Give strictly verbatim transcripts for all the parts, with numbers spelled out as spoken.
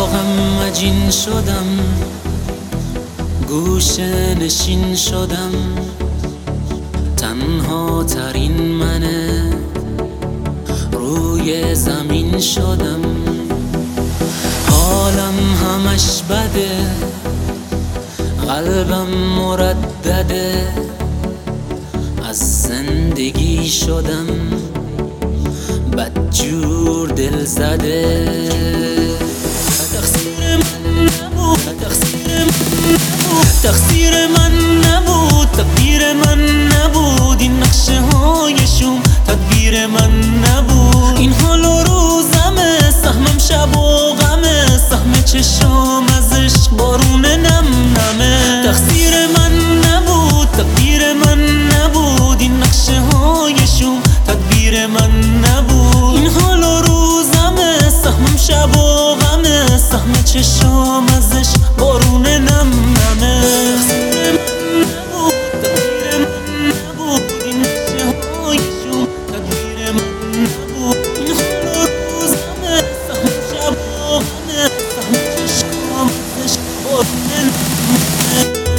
غم مجین شدم، گوشه نشین شدم، تنها ترین منه روی زمین شدم. حالم همش بده، قلبم مردده، از زندگی شدم بدجور دل زده. تقصیر من نبود، تقصیر من نبود، تقصیر من نبود، تقدیر من نبود، این نقشه هایشون تدبیر من نبود. این حال و روزمه، سهمم شب و غمه، سهم چشام از عشق بارون نم نمه. تقصیر من نبود، تقدیر من نبود، این نقشه هایشون تدبیر من نبود. این حال و روزمه، سهمم شب و غمه، سهم چشام از عشق بارون نم نمه. تقصیر من نبود، تقدیر من نبود، این نقشه هایشون تدبیر من نبود. این حال و روزمه، سهم شب و غمه، سهم چشام از عشق بارون نم نمه.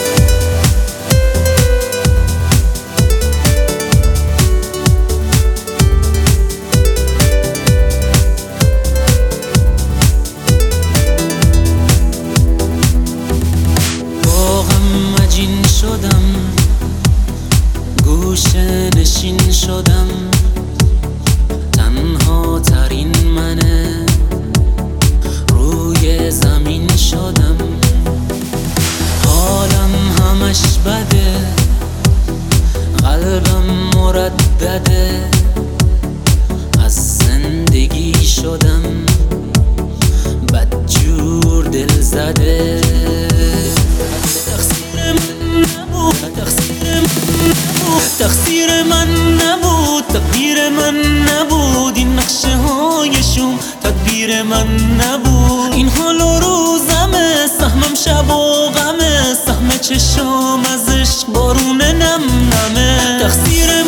شدم، گوشه نشین شدم، تنها ترین منه روی زمین شدم. حالم همش بده، قلبم مردده، از زندگی شدم بدجور دل زده. تقصیر من نبود، تقدیر من نبود، این نقشه هایشون تدبیر من نبود. این حال و روزمه، سهمم شب و غمه، سهم چشام از عشق بارون نم نمه. تقصیر